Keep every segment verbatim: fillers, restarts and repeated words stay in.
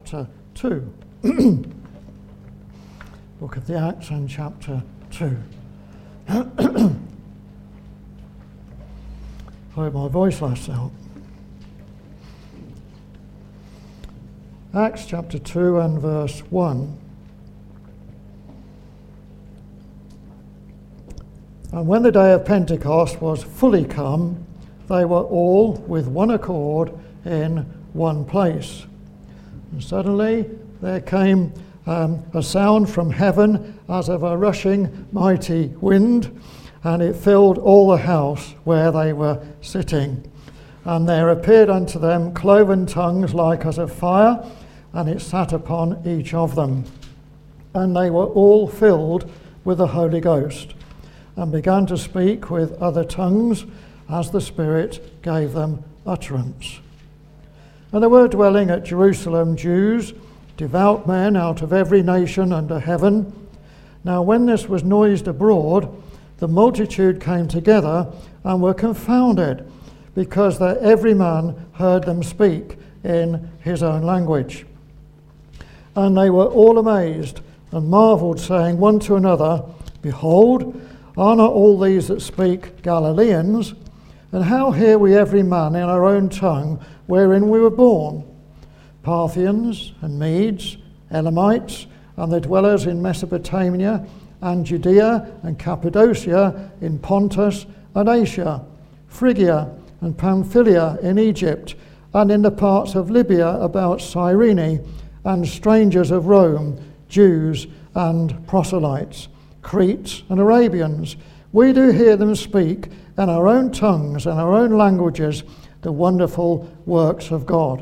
chapter two. Book of the Acts and chapter two. Hope my voice lasts out. Acts chapter two and verse one. And when the day of Pentecost was fully come, they were all with one accord in one place. And suddenly there came um, a sound from heaven as of a rushing mighty wind, and it filled all the house where they were sitting. And there appeared unto them cloven tongues like as of fire, and it sat upon each of them. And they were all filled with the Holy Ghost, and began to speak with other tongues as the Spirit gave them utterance. And there were dwelling at Jerusalem Jews, devout men out of every nation under heaven. Now when this was noised abroad, the multitude came together and were confounded, because that every man heard them speak in his own language. And they were all amazed and marvelled, saying one to another, Behold, are not all these that speak Galileans? And how hear we every man in our own tongue wherein we were born? Parthians and Medes, Elamites, and the dwellers in Mesopotamia, and Judea and Cappadocia, in Pontus and Asia, Phrygia and Pamphylia in Egypt, and in the parts of Libya about Cyrene, and strangers of Rome, Jews and proselytes, Cretes and Arabians. We do hear them speak in our own tongues and our own languages the wonderful works of God.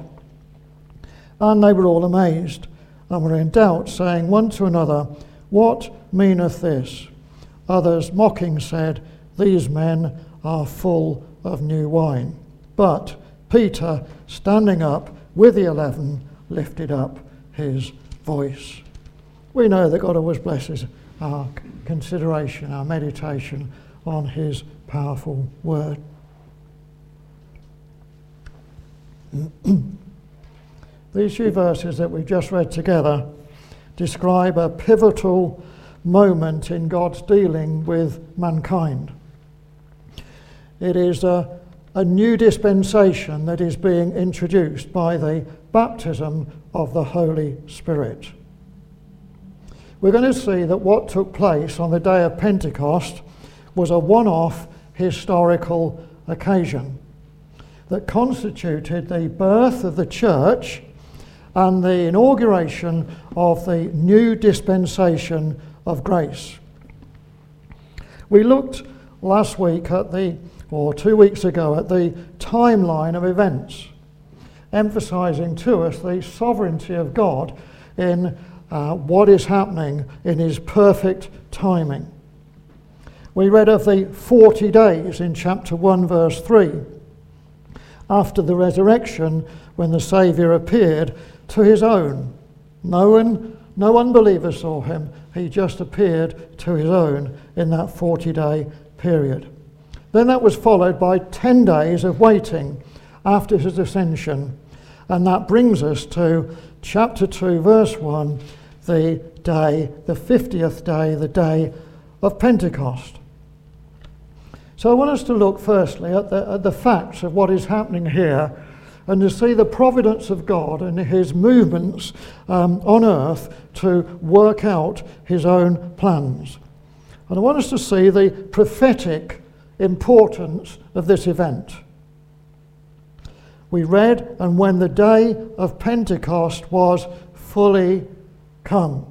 And they were all amazed, and were in doubt, saying one to another, What meaneth this? Others mocking said, These men are full of new wine. But Peter, standing up with the eleven, lifted up his voice. We know that God always blesses our consideration, our meditation on his powerful word. These few verses that we've just read together describe a pivotal moment in God's dealing with mankind. It is a, a new dispensation that is being introduced by the baptism of the Holy Spirit. We're going to see that what took place on the day of Pentecost was a one-off historical occasion that constituted the birth of the church and the inauguration of the new dispensation of grace. We looked last week at the, or two weeks ago, at the timeline of events, emphasizing to us the sovereignty of God in uh, what is happening in his perfect timing. We read of the forty days in chapter one, verse three, after the resurrection, when the Saviour appeared to his own. No one, no unbeliever saw him. He just appeared to his own in that forty-day period. Then that was followed by ten days of waiting after his ascension. And that brings us to chapter two, verse one, the day, the fiftieth day, the day of Pentecost. So I want us to look firstly at the, at the facts of what is happening here, and to see the providence of God and his movements um, on earth to work out his own plans. And I want us to see the prophetic importance of this event. We read, and when the day of Pentecost was fully come.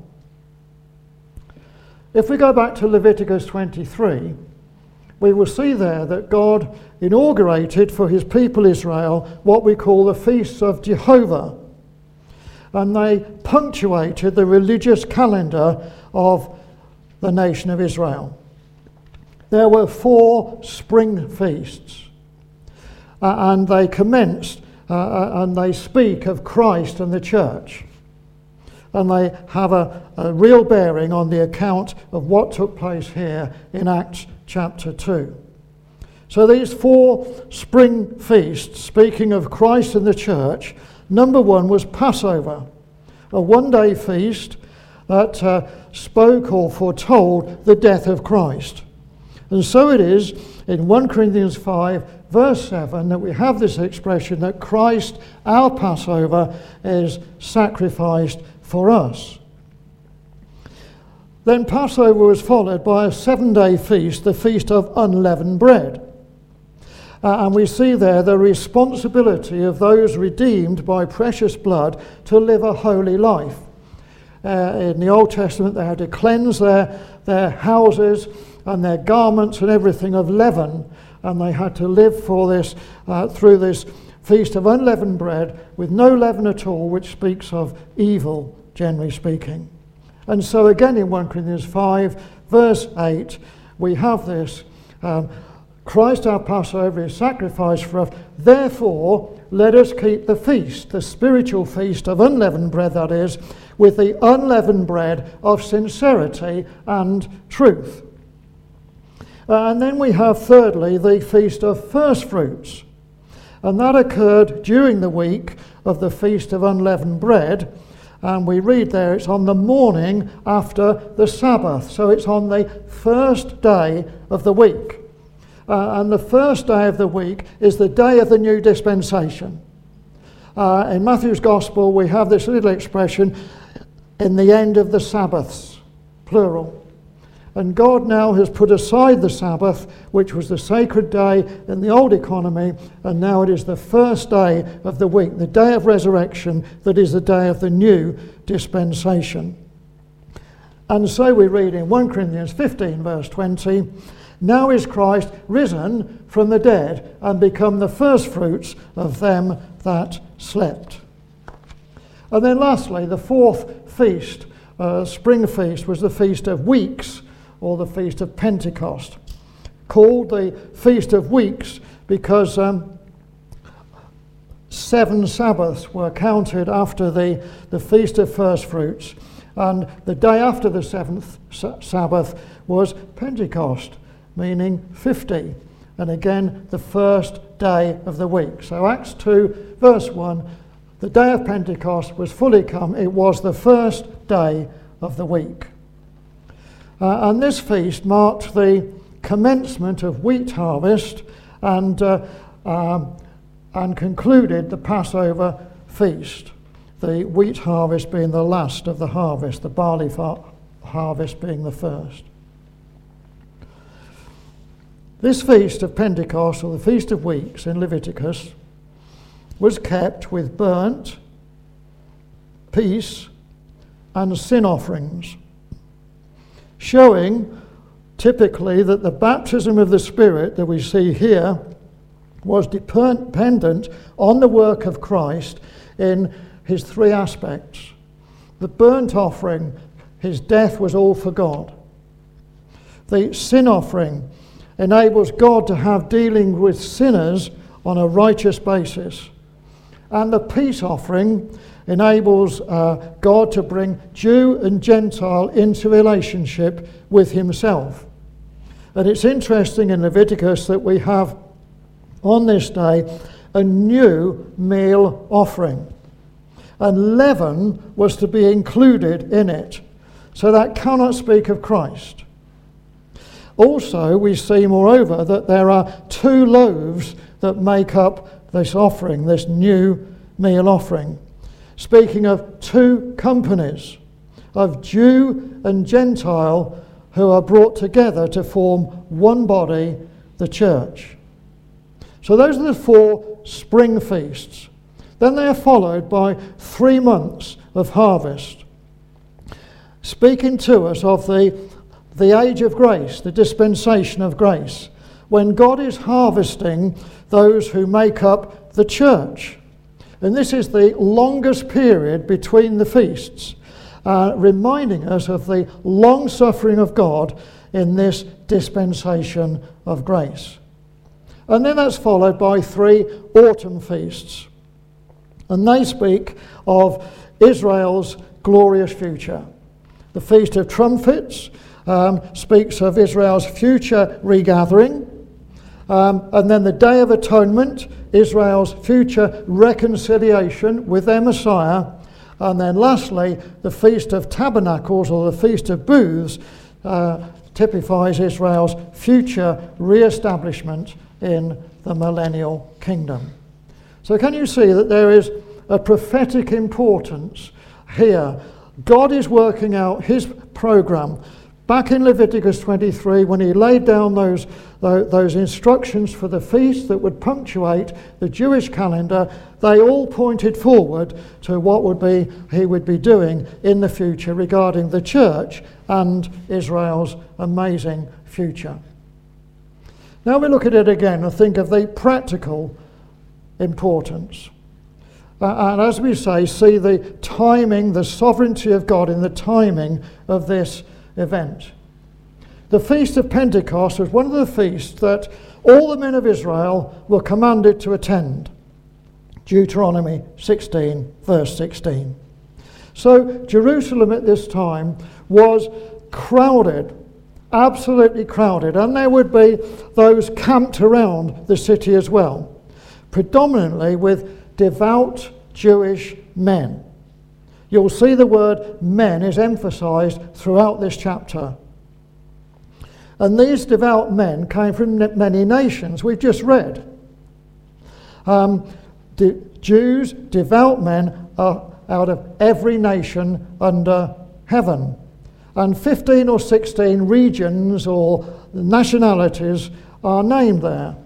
If we go back to Leviticus twenty-three, we will see there that God inaugurated for his people Israel what we call the feasts of Jehovah. And they punctuated the religious calendar of the nation of Israel. There were four spring feasts, uh, and they commenced uh, and they speak of Christ and the church. And they have a, a real bearing on the account of what took place here in Acts chapter two. So these four spring feasts, speaking of Christ and the church, number one was Passover. a one-day feast that uh, spoke or foretold the death of Christ. And so it is in First Corinthians five, verse seven, that we have this expression that Christ, our Passover, is sacrificed for us. Then Passover was followed by a seven-day feast, the Feast of Unleavened Bread. Uh, and we see there the responsibility of those redeemed by precious blood to live a holy life. Uh, in the Old Testament, they had to cleanse their, their houses and their garments and everything of leaven, and they had to live for this uh, through this Feast of Unleavened Bread with no leaven at all, which speaks of evil, generally speaking. And so again in First Corinthians five, verse eight, we have this, um, Christ our Passover is sacrificed for us, therefore let us keep the feast, the spiritual feast of unleavened bread, that is, with the unleavened bread of sincerity and truth. Uh, and then we have thirdly the Feast of First Fruits, and that occurred during the week of the Feast of Unleavened Bread. And we read there it's on the morning after the Sabbath. So it's on the first day of the week. Uh, and the first day of the week is the day of the new dispensation. Uh, in Matthew's Gospel, we have this little expression, in the end of the Sabbaths, plural. And God now has put aside the Sabbath, which was the sacred day in the old economy, and now it is the first day of the week, the day of resurrection, that is the day of the new dispensation. And so we read in First Corinthians fifteen, verse twenty, now is Christ risen from the dead and become the firstfruits of them that slept. And then lastly, the fourth feast, uh, spring feast, was the Feast of Weeks, or the Feast of Pentecost, called the Feast of Weeks because um, seven Sabbaths were counted after the, the Feast of First Fruits, and the day after the seventh Sabbath was Pentecost, meaning fifty, and again the first day of the week. So Acts two, verse one, the day of Pentecost was fully come, it was the first day of the week. Uh, and this feast marked the commencement of wheat harvest and, uh, um, and concluded the Passover feast, the wheat harvest being the last of the harvest, the barley far- harvest being the first. This feast of Pentecost, or the Feast of Weeks in Leviticus, was kept with burnt, peace, and sin offerings, showing typically that the baptism of the Spirit that we see here was dependent on the work of Christ in his three aspects. The burnt offering, his death was all for God. The sin offering enables God to have dealing with sinners on a righteous basis. And the peace offering enables uh, God to bring Jew and Gentile into relationship with himself. And it's interesting in Leviticus that we have on this day a new meal offering. And leaven was to be included in it. So that cannot speak of Christ. Also, we see, moreover, that there are two loaves that make up this offering, this new meal offering. Speaking of two companies of Jew and Gentile who are brought together to form one body, the church. So those are the four spring feasts. Then they are followed by three months of harvest, speaking to us of the, the age of grace, the dispensation of grace, when God is harvesting those who make up the church. And this is the longest period between the feasts, uh, reminding us of the long suffering of God in this dispensation of grace. And then that's followed by three autumn feasts. And they speak of Israel's glorious future. The Feast of Trumpets um, speaks of Israel's future regathering. Um, and then the Day of Atonement, Israel's future reconciliation with their Messiah. And then lastly, the Feast of Tabernacles, or the Feast of Booths, uh, typifies Israel's future re-establishment in the millennial kingdom. So can you see that there is a prophetic importance here? God is working out his program. Back in Leviticus twenty-three, when he laid down those, those instructions for the feast that would punctuate the Jewish calendar, they all pointed forward to what would be he would be doing in the future regarding the church and Israel's amazing future. Now we look at it again and think of the practical importance. Uh, and as we say, see the timing, the sovereignty of God in the timing of this event. The Feast of Pentecost was one of the feasts that all the men of Israel were commanded to attend. Deuteronomy sixteen, verse sixteen. So Jerusalem at this time was crowded, absolutely crowded, and there would be those camped around the city as well, predominantly with devout Jewish men. You'll see the word men is emphasized throughout this chapter. And these devout men came from many nations. We've just read. Um, de- Jews, devout men, are out of every nation under heaven. And fifteen or sixteen regions or nationalities are named there.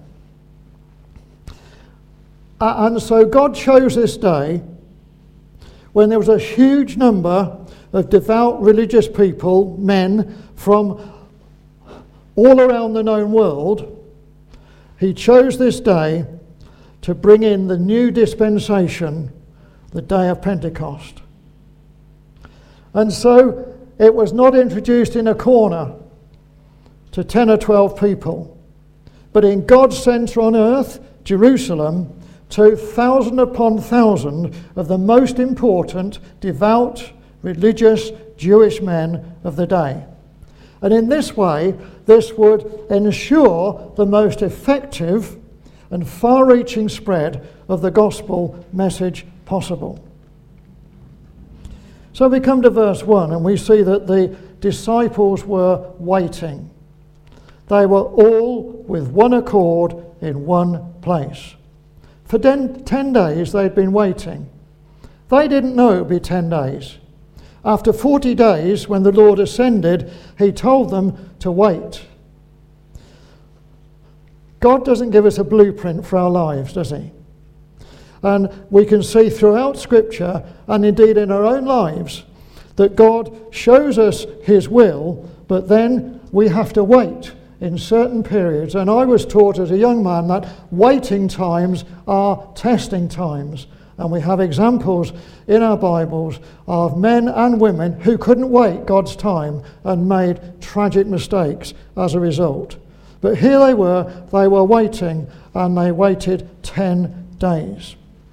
Uh, and so God chose this day when there was a huge number of devout religious people, men from all around the known world. He chose this day to bring in the new dispensation, the day of Pentecost. And so it was not introduced in a corner to ten or twelve people, but in God's centre on earth, Jerusalem, to thousand upon thousand of the most important, devout, religious Jewish men of the day. And in this way, this would ensure the most effective and far-reaching spread of the gospel message possible. So we come to verse one, and we see that the disciples were waiting. They were all with one accord in one place. For ten, ten days they'd been waiting. They didn't know it would be ten days. After forty days, when the Lord ascended, he told them to wait. God doesn't give us a blueprint for our lives, does he? And we can see throughout Scripture, and indeed in our own lives, that God shows us his will, but then we have to wait in certain periods. And I was taught as a young man that waiting times are testing times. And we have examples in our Bibles of men and women who couldn't wait God's time and made tragic mistakes as a result. But here they were, they were waiting, and they waited ten days.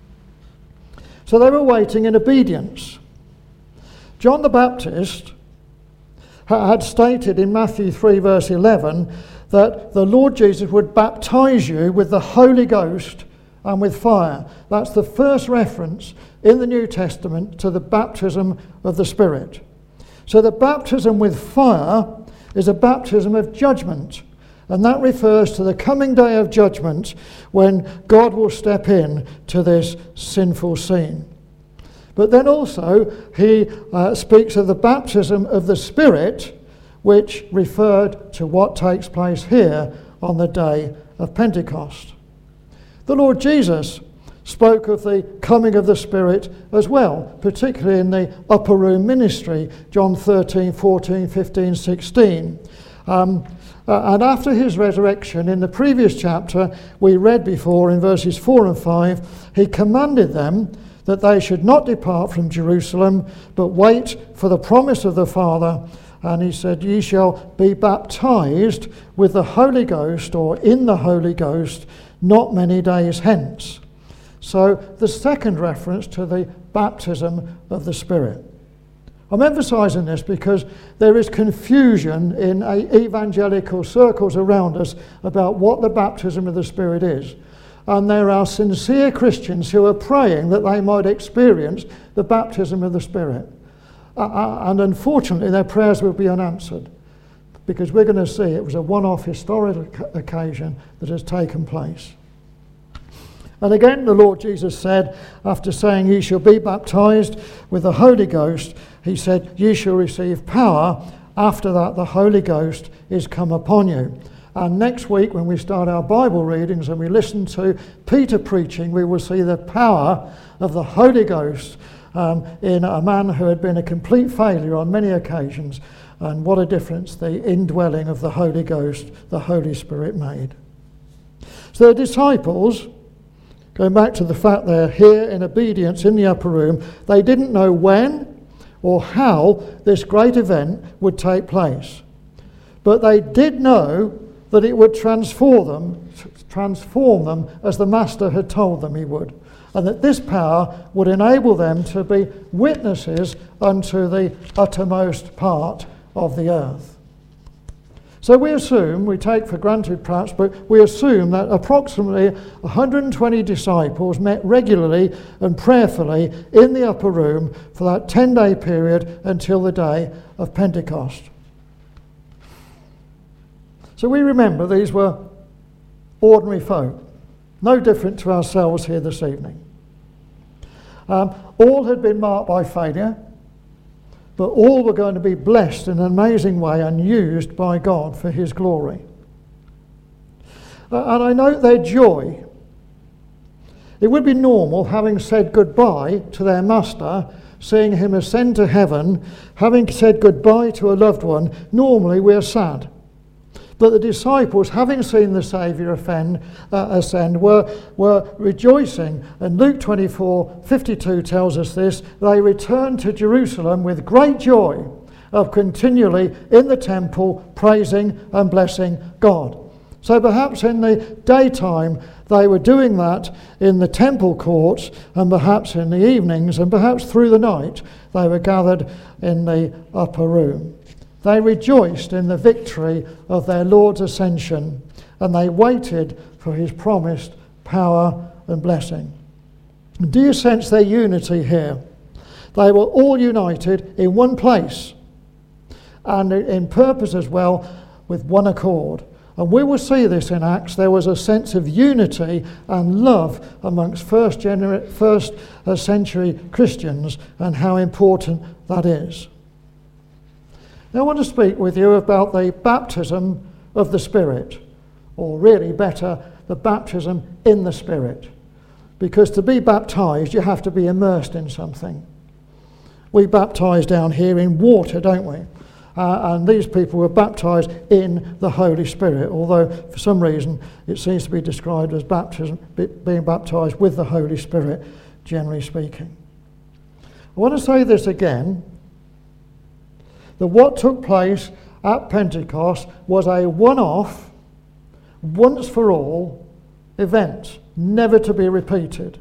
So they were waiting in obedience. John the Baptist had stated in Matthew three verse eleven that the Lord Jesus would baptize you with the Holy Ghost and with fire. That's the first reference in the New Testament to the baptism of the Spirit. So the baptism with fire is a baptism of judgment, and that refers to the coming day of judgment when God will step in to this sinful scene. But then also he uh, speaks of the baptism of the Spirit, which referred to what takes place here on the day of Pentecost. The Lord Jesus spoke of the coming of the Spirit as well, particularly in the upper room ministry, John thirteen, fourteen, fifteen, sixteen. Um, uh, and after his resurrection, in the previous chapter we read before in verses four and five, he commanded them that they should not depart from Jerusalem, but wait for the promise of the Father. And he said, ye shall be baptized with the Holy Ghost, or in the Holy Ghost, not many days hence. So the second reference to the baptism of the Spirit. I'm emphasizing this because there is confusion in evangelical circles around us about what the baptism of the Spirit is. And there are sincere Christians who are praying that they might experience the baptism of the Spirit. Uh, and unfortunately, their prayers will be unanswered, because we're going to see it was a one-off historic occasion that has taken place. And again, the Lord Jesus said, after saying, "Ye shall be baptized with the Holy Ghost," he said, "Ye shall receive power. After that, the Holy Ghost is come upon you." And next week, when we start our Bible readings and we listen to Peter preaching, we will see the power of the Holy Ghost um, in a man who had been a complete failure on many occasions. And what a difference the indwelling of the Holy Ghost, the Holy Spirit, made. So the disciples, going back to the fact they're here in obedience in the upper room, they didn't know when or how this great event would take place. But they did know that it would transform them, transform them as the Master had told them he would, and that this power would enable them to be witnesses unto the uttermost part of the earth. So we assume, we take for granted perhaps, but we assume that approximately one hundred twenty disciples met regularly and prayerfully in the upper room for that ten-day period until the day of Pentecost. So we remember these were ordinary folk, no different to ourselves here this evening. Um, all had been marked by failure, but all were going to be blessed in an amazing way and used by God for his glory. Uh, and I note their joy. It would be normal, having said goodbye to their master, seeing him ascend to heaven, having said goodbye to a loved one, normally we're sad. But the disciples, having seen the Saviour offend, uh, ascend, were, were rejoicing. And Luke twenty-four fifty-two tells us this: they returned to Jerusalem with great joy of continually in the temple praising and blessing God. So perhaps in the daytime they were doing that in the temple courts, and perhaps in the evenings, and perhaps through the night they were gathered in the upper room. They rejoiced in the victory of their Lord's ascension, and they waited for his promised power and blessing. Do you sense their unity here? They were all united in one place, and in purpose as well, with one accord. And we will see this in Acts. There was a sense of unity and love amongst first, genera- first century Christians, and how important that is. Now I want to speak with you about the baptism of the Spirit, or really better, the baptism in the Spirit. Because to be baptised, you have to be immersed in something. We baptise down here in water, don't we? Uh, and these people were baptised in the Holy Spirit, although for some reason it seems to be described as baptism, being baptised with the Holy Spirit, generally speaking. I want to say this again, that what took place at Pentecost was a one-off, once-for-all event, never to be repeated.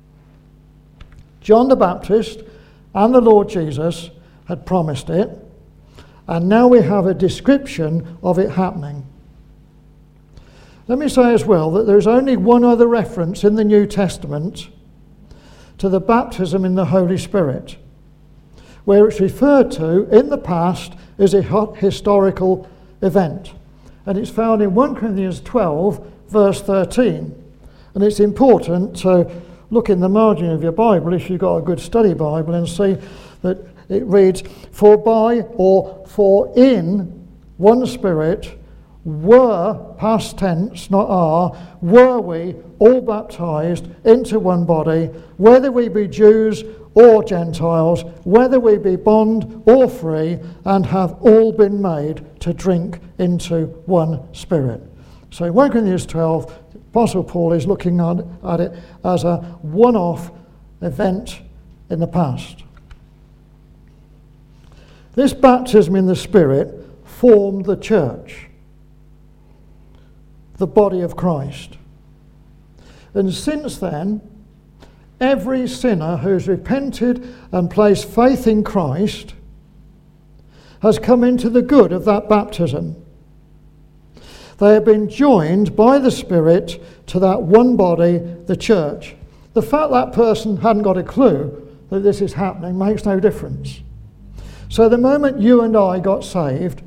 John the Baptist and the Lord Jesus had promised it, and now we have a description of it happening. Let me say as well that there's only one other reference in the New Testament to the baptism in the Holy Spirit, where it's referred to in the past as a historical event. And it's found in First Corinthians twelve, verse thirteen. And it's important to look in the margin of your Bible, if you've got a good study Bible, and see that it reads, "For by," or "for in," one Spirit, were, past tense, not are, were we all baptized into one body, whether we be Jews or Gentiles, whether we be bond or free, and have all been made to drink into one Spirit. So in First Corinthians twelve, Apostle Paul is looking at, at it as a one-off event in the past. This baptism in the Spirit formed the church, the body of Christ. And since then, every sinner who's repented and placed faith in Christ has come into the good of that baptism. They have been joined by the Spirit to that one body, the church. The fact that person hadn't got a clue that this is happening makes no difference. So the moment you and I got saved,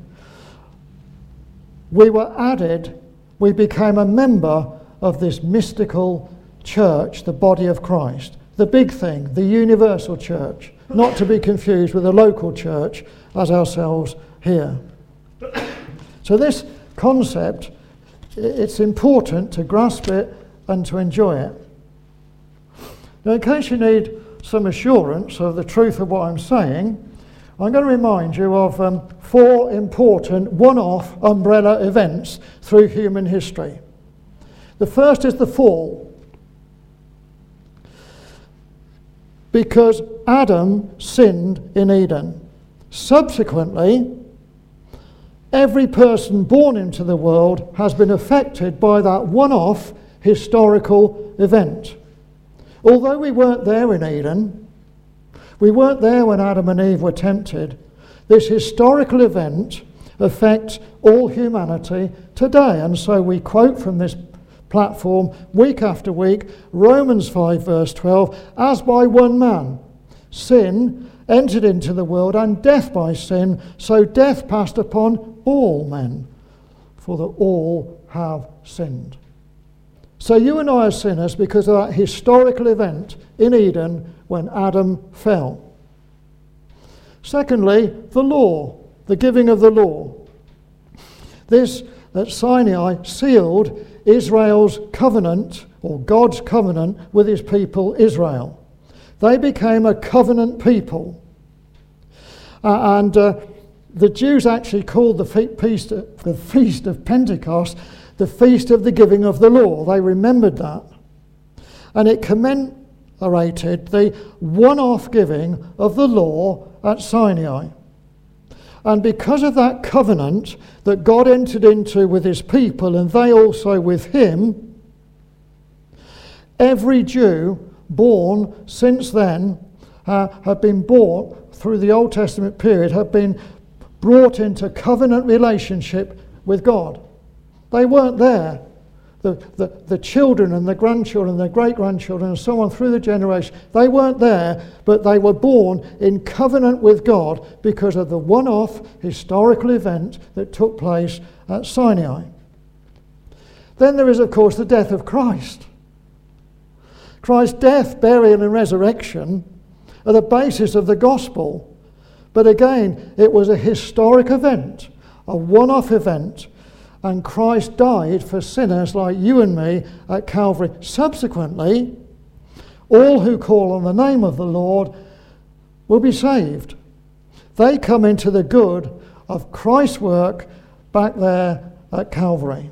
we were added, we became a member of this mystical church, the body of Christ. The big thing, the universal church, not to be confused with a local church as ourselves here. So this concept, it's important to grasp it and to enjoy it. Now, in case you need some assurance of the truth of what I'm saying, I'm going to remind you of um, four important one-off umbrella events through human history. The first is the fall. Because Adam sinned in Eden. Subsequently, every person born into the world has been affected by that one-off historical event. Although we weren't there in Eden, we weren't there when Adam and Eve were tempted, this historical event affects all humanity today. And so we quote from this platform week after week, Romans five verse twelve, as by one man sin entered into the world, and death by sin, so death passed upon all men, for that all have sinned. So you and I are sinners because of that historical event in Eden when Adam fell. Secondly, the law, the giving of the law. This at Sinai sealed Israel's covenant, or God's covenant, with his people Israel. They became a covenant people. Uh, and uh, the Jews actually called the, fe- feast, the Feast of Pentecost the Feast of the Giving of the Law. They remembered that. And it commemorated the one-off giving of the law at Sinai. And because of that covenant that God entered into with his people, and they also with him, every Jew born since then uh, have been brought, through the Old Testament period, have been brought into covenant relationship with God. They weren't there. The, the, the children and the grandchildren, the great-grandchildren and so on through the generation, they weren't there, but they were born in covenant with God because of the one-off historical event that took place at Sinai. Then there is, of course, the death of Christ. Christ's death, burial and resurrection are the basis of the gospel. But again, it was a historic event, a one-off event, and Christ died for sinners like you and me at Calvary. Subsequently, all who call on the name of the Lord will be saved. They come into the good of Christ's work back there at Calvary.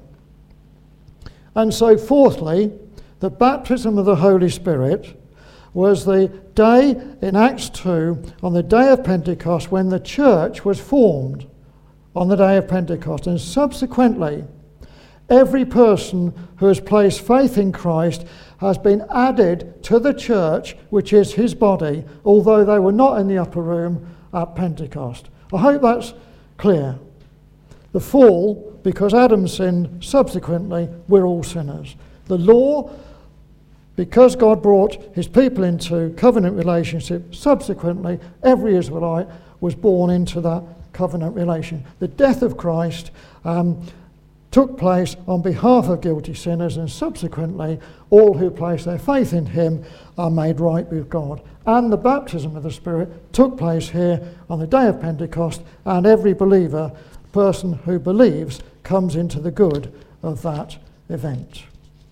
And so fourthly, the baptism of the Holy Spirit was the day in Acts two, on the day of Pentecost, when the church was formed. On the day of Pentecost, and subsequently every person who has placed faith in Christ has been added to the church, which is his body, although they were not in the upper room at Pentecost. I hope that's clear. The fall, because Adam sinned, subsequently we're all sinners. The law, because God brought his people into covenant relationship, subsequently every Israelite was born into that covenant relation. The death of Christ um, took place on behalf of guilty sinners, and subsequently all who place their faith in him are made right with God. And the baptism of the Spirit took place here on the day of Pentecost, and every believer, person who believes, comes into the good of that event.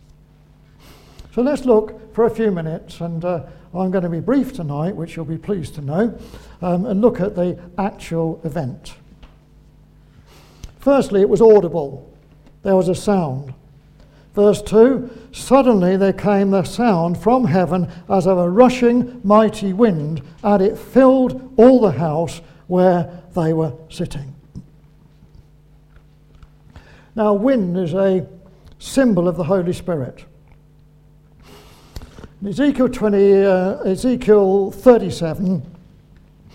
So let's look for a few minutes, and uh, I'm going to be brief tonight, which you'll be pleased to know, um, and look at the actual event. Firstly, it was audible. There was a sound. Verse two, suddenly there came the sound from heaven as of a rushing mighty wind, and it filled all the house where they were sitting. Now, wind is a symbol of the Holy Spirit. In Ezekiel twenty, uh, Ezekiel thirty-seven,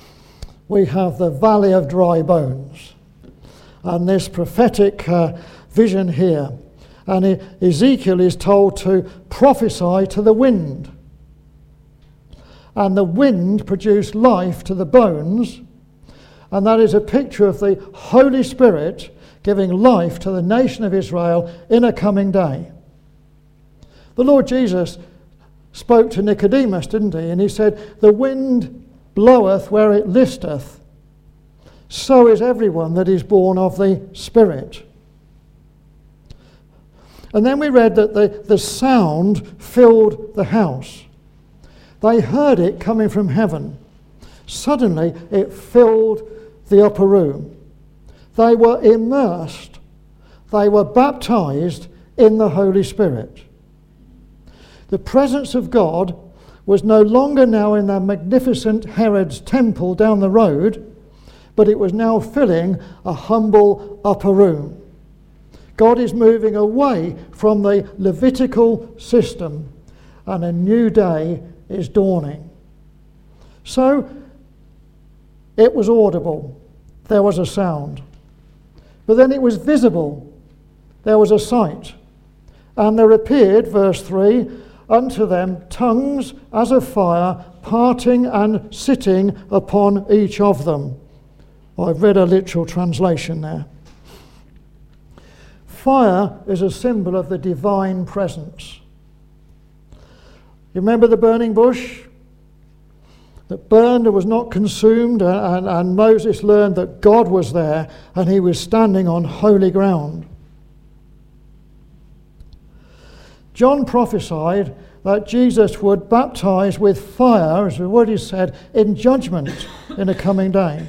we have the valley of dry bones, and this prophetic uh, vision here. And Ezekiel is told to prophesy to the wind. And the wind produced life to the bones. And that is a picture of the Holy Spirit giving life to the nation of Israel in a coming day. The Lord Jesus spoke to Nicodemus, didn't he? And he said, the wind bloweth where it listeth. So is everyone that is born of the Spirit. And then we read that the, the sound filled the house. They heard it coming from heaven. Suddenly it filled the upper room. They were immersed. They were baptized in the Holy Spirit. The presence of God was no longer now in the magnificent Herod's temple down the road, but it was now filling a humble upper room. God is moving away from the Levitical system, and a new day is dawning. So it was audible. There was a sound. But then it was visible. There was a sight. And there appeared, verse three, unto them tongues as of fire, parting and sitting upon each of them. I've read a literal translation there. Fire is a symbol of the divine presence. You remember the burning bush that burned and was not consumed, and, and Moses learned that God was there and he was standing on holy ground. John prophesied that Jesus would baptize with fire, as the word is said, in judgment in a coming day.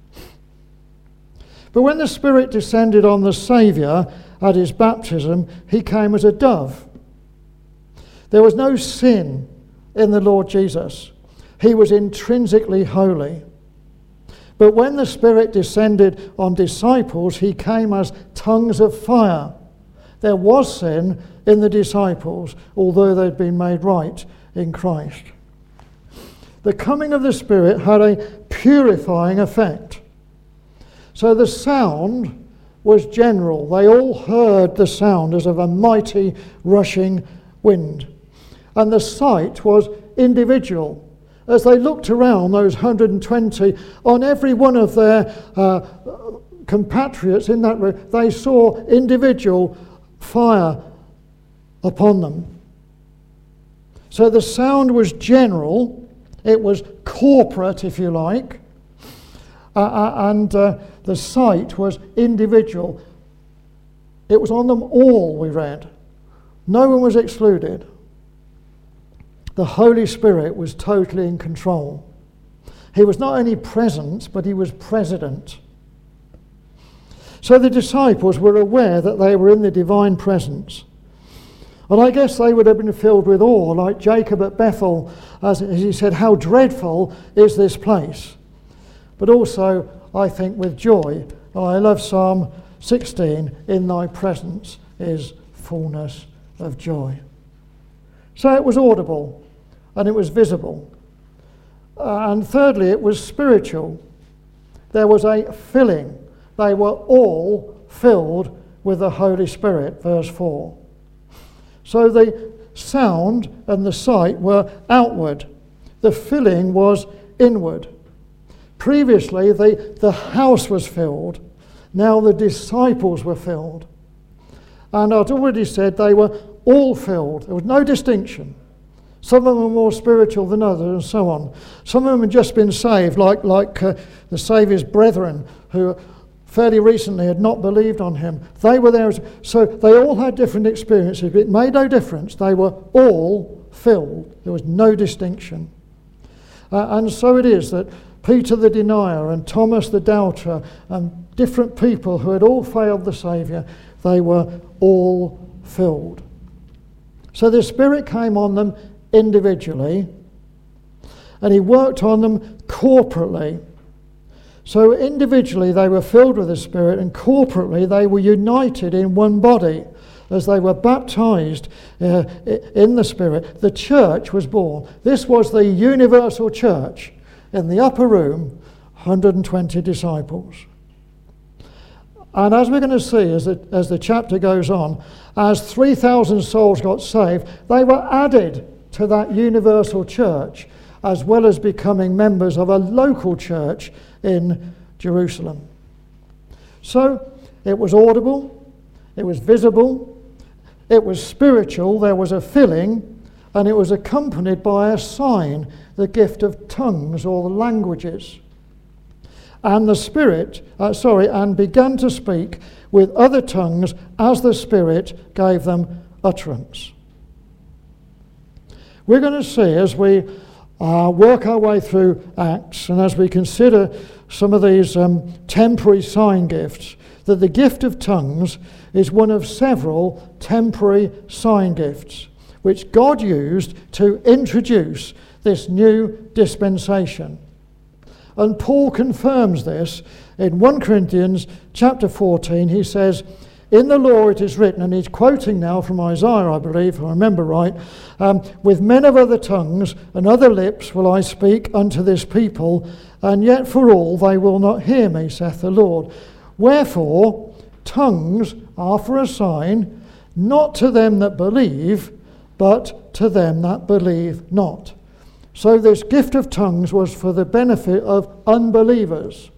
But when the Spirit descended on the Saviour at his baptism, he came as a dove. There was no sin in the Lord Jesus. He was intrinsically holy. But when the Spirit descended on disciples, he came as tongues of fire. There was sin in the disciples, although they'd been made right in Christ. The coming of the Spirit had a purifying effect. So the sound was general. They all heard the sound as of a mighty rushing wind. And the sight was individual. As they looked around, those one hundred twenty, on every one of their uh, compatriots in that room, they saw individual fire upon them. So the sound was general. It was corporate, if you like. Uh, and uh, the sight was individual. It was on them all, we read. No one was excluded. The Holy Spirit was totally in control. He was not only present, but he was president. So the disciples were aware that they were in the divine presence. And I guess they would have been filled with awe, like Jacob at Bethel, as he said, how dreadful is this place? But also, I think, with joy. And I love Psalm sixteen, in thy presence is fullness of joy. So it was audible, and it was visible. Uh, and thirdly, it was spiritual. There was a filling. They were all filled with the Holy Spirit, verse four. So the sound and the sight were outward. The filling was inward. Previously, the, the house was filled. Now the disciples were filled. And I'd already said they were all filled. There was no distinction. Some of them were more spiritual than others, and so on. Some of them had just been saved, like, like uh, the Saviour's brethren, who fairly recently had not believed on him. They were there. As, so they all had different experiences, but it made no difference. They were all filled. There was no distinction. Uh, and so it is that Peter the denier and Thomas the doubter and different people who had all failed the Saviour, they were all filled. So the Spirit came on them individually, and he worked on them corporately. So individually they were filled with the Spirit, and corporately they were united in one body as they were baptized uh, in the Spirit. The church was born. This was the universal church. In the upper room, one hundred twenty disciples. And as we're going to see as the, as the chapter goes on, as three thousand souls got saved, they were added to that universal church, as well as becoming members of a local church in Jerusalem. So it was audible, it was visible, it was spiritual, there was a filling, and it was accompanied by a sign, the gift of tongues or the languages. And the Spirit, uh, sorry, and began to speak with other tongues as the Spirit gave them utterance. We're going to see as we uh, work our way through Acts, and as we consider some of these um, temporary sign gifts, that the gift of tongues is one of several temporary sign gifts which God used to introduce this new dispensation. And Paul confirms this in First Corinthians chapter fourteen. He says, in the law it is written, and he's quoting now from Isaiah, I believe, if I remember right, um, with men of other tongues and other lips will I speak unto this people, and yet for all they will not hear me, saith the Lord. Wherefore, tongues are for a sign, not to them that believe, but to them that believe not. So this gift of tongues was for the benefit of unbelievers.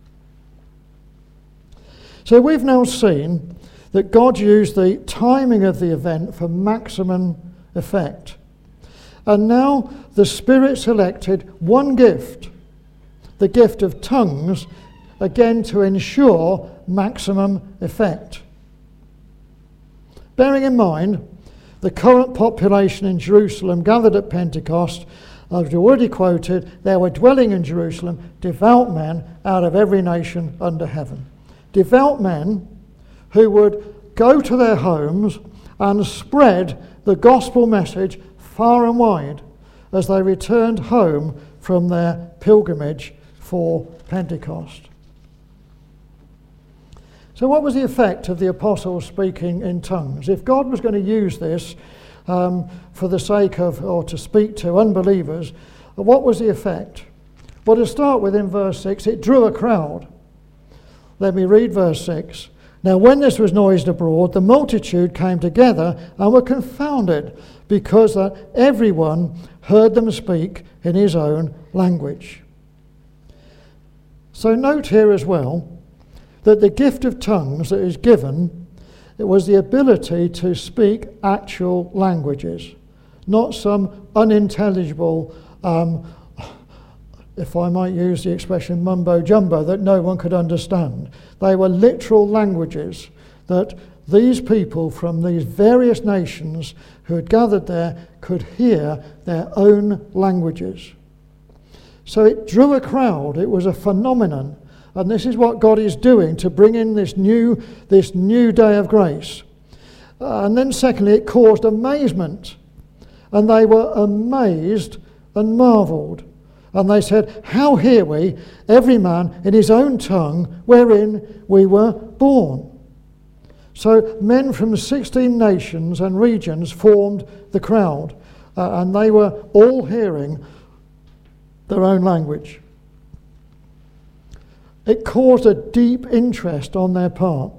So we've now seen that God used the timing of the event for maximum effect. And now the Spirit selected one gift, the gift of tongues, again to ensure maximum effect. Bearing in mind the current population in Jerusalem gathered at Pentecost, as we already quoted, there were dwelling in Jerusalem devout men out of every nation under heaven. Devout men who would go to their homes and spread the gospel message far and wide as they returned home from their pilgrimage for Pentecost. So what was the effect of the apostles speaking in tongues? If God was going to use this um, for the sake of, or to speak to unbelievers, what was the effect? Well, to start with in verse six, it drew a crowd. Let me read verse six. Now when this was noised abroad, the multitude came together and were confounded, because that everyone heard them speak in his own language. So note here as well that the gift of tongues that is given, it was the ability to speak actual languages, not some unintelligible, um, if I might use the expression mumbo jumbo, that no one could understand. They were literal languages that these people from these various nations who had gathered there could hear their own languages. So it drew a crowd. It was a phenomenon. And this is what God is doing to bring in this new, this new day of grace. Uh, and then secondly, it caused amazement. And they were amazed and marvelled. And they said, how hear we every man in his own tongue wherein we were born? So men from sixteen nations and regions formed the crowd. Uh, and they were all hearing their own language. It caused a deep interest on their part.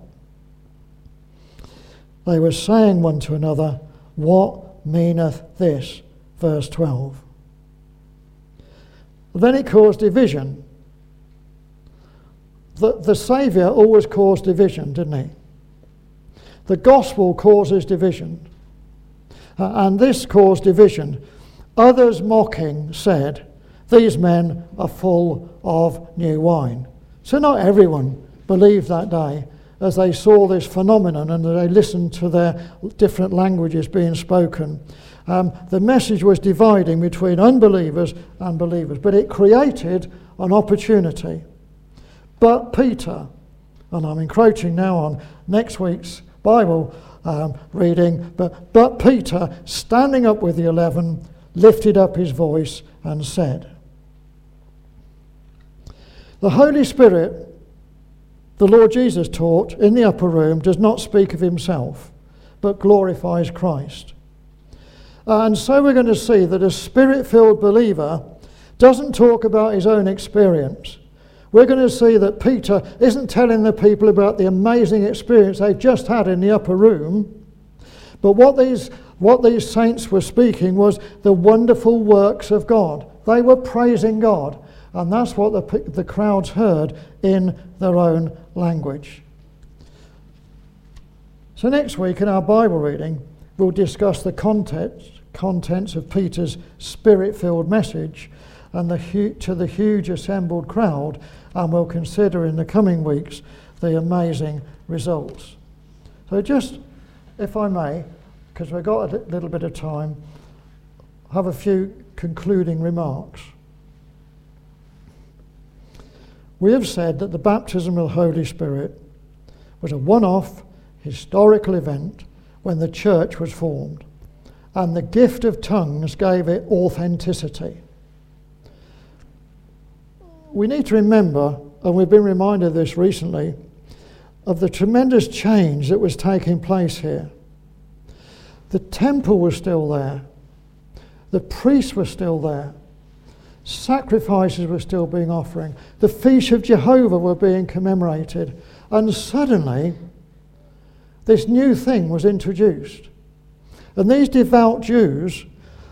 They were saying one to another, what meaneth this? Verse twelve. Then it caused division. The, the Saviour always caused division, didn't he? The gospel causes division. Uh, and this caused division. Others mocking said, these men are full of new wine. So not everyone believed that day as they saw this phenomenon and they listened to their different languages being spoken. Um, the message was dividing between unbelievers and believers, but it created an opportunity. But Peter, and I'm encroaching now on next week's Bible um, reading, but, but Peter, standing up with the eleven, lifted up his voice and said, the Holy Spirit, the Lord Jesus taught in the upper room, does not speak of himself, but glorifies Christ. And so we're going to see that a Spirit-filled believer doesn't talk about his own experience. We're going to see that Peter isn't telling the people about the amazing experience they've just had in the upper room, but what these, what these saints were speaking was the wonderful works of God. They were praising God, and that's what the, the crowds heard in their own language. So next week in our Bible reading, we'll discuss the context, contents of Peter's spirit-filled message and the hu- to the huge assembled crowd, and we'll consider in the coming weeks the amazing results. So just, if I may, because we've got a little bit of time, have a few concluding remarks. We have said that the baptism of the Holy Spirit was a one-off historical event when the church was formed, and the gift of tongues gave it authenticity. We need to remember, and we've been reminded of this recently, of the tremendous change that was taking place here. The temple was still there. The priests were still there. Sacrifices were still being offered. The feast of Jehovah were being commemorated. And suddenly, this new thing was introduced. And these devout Jews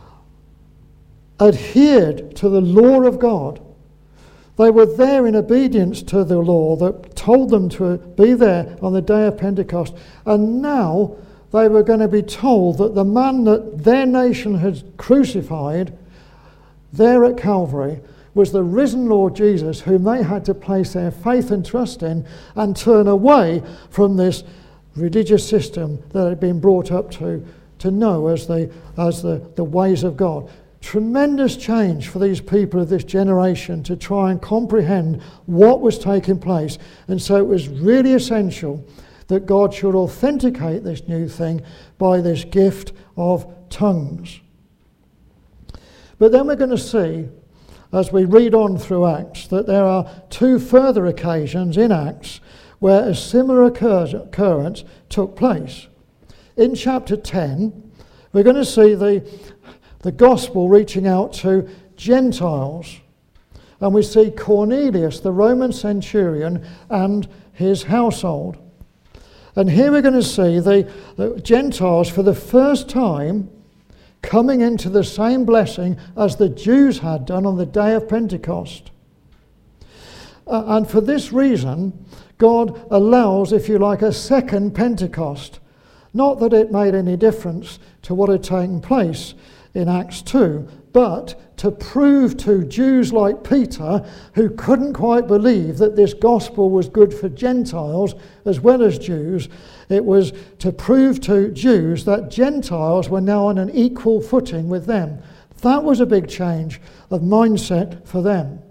adhered to the law of God. They were there in obedience to the law that told them to be there on the day of Pentecost. And now they were going to be told that the man that their nation had crucified there at Calvary was the risen Lord Jesus, whom they had to place their faith and trust in and turn away from this religious system that had been brought up to to know as the as the, the ways of God. Tremendous change for these people of this generation to try and comprehend what was taking place. And so it was really essential that God should authenticate this new thing by this gift of tongues. But then we're going to see, as we read on through Acts, that there are two further occasions in Acts where a similar occurrence took place. In chapter ten, we're going to see the, the gospel reaching out to Gentiles. And we see Cornelius, the Roman centurion, and his household. And here we're going to see the, the Gentiles for the first time coming into the same blessing as the Jews had done on the day of Pentecost. Uh, and for this reason, God allows, if you like, a second Pentecost. Not that it made any difference to what had taken place in Acts two, but to prove to Jews like Peter, who couldn't quite believe that this gospel was good for Gentiles as well as Jews, it was to prove to Jews that Gentiles were now on an equal footing with them. That was a big change of mindset for them.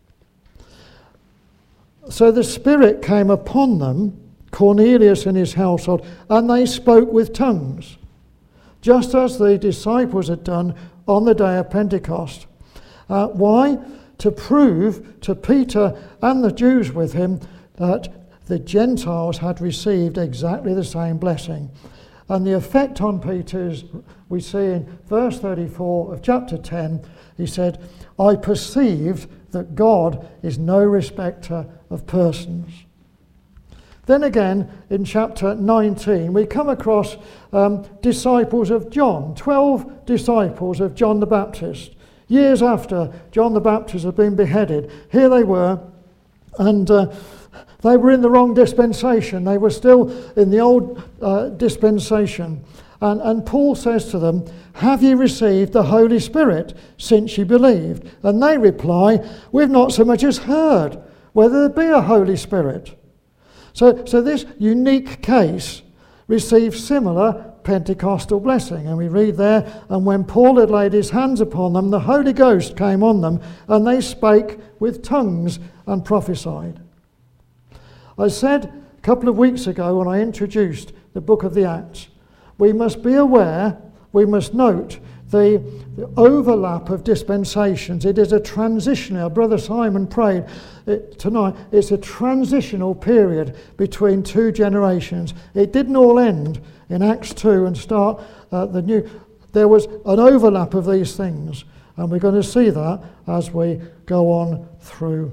So the Spirit came upon them, Cornelius and his household, and they spoke with tongues, just as the disciples had done on the day of Pentecost. Uh, why? To prove to Peter and the Jews with him that the Gentiles had received exactly the same blessing. And the effect on Peter is, we see in verse thirty-four of chapter ten, he said, I perceived that God is no respecter of persons. Then again, in chapter nineteen, we come across um, disciples of John, twelve disciples of John the Baptist. Years after John the Baptist had been beheaded, here they were, and uh, they were in the wrong dispensation. They were still in the old uh, dispensation. And, and Paul says to them, have you received the Holy Spirit since you believed? And they reply, we've not so much as heard whether there be a Holy Spirit. So, so this unique case received similar Pentecostal blessing. And we read there, and when Paul had laid his hands upon them, the Holy Ghost came on them, and they spake with tongues and prophesied. I said a couple of weeks ago when I introduced the book of the Acts, we must be aware, we must note the, the overlap of dispensations. It is a transitional, Brother Simon prayed it tonight, it's a transitional period between two generations. It didn't all end in Acts two and start uh, the new. There was an overlap of these things, and we're going to see that as we go on through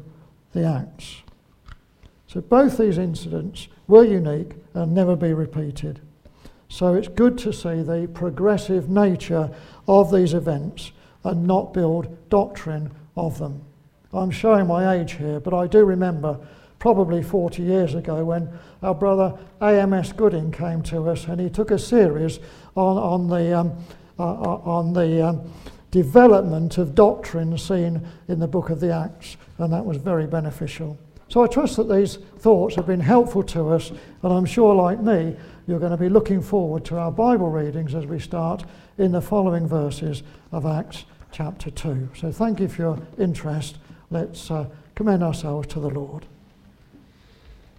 the Acts. So both these incidents were unique and never be repeated. So it's good to see the progressive nature of these events and not build doctrine of them. I'm showing my age here, but I do remember probably forty years ago when our brother A M S Gooding came to us, and he took a series on, on the, um, uh, on the um, development of doctrine seen in the book of the Acts, and that was very beneficial. So I trust that these thoughts have been helpful to us, and I'm sure, like me, you're going to be looking forward to our Bible readings as we start in the following verses of Acts chapter two. So thank you for your interest. Let's uh, commend ourselves to the Lord.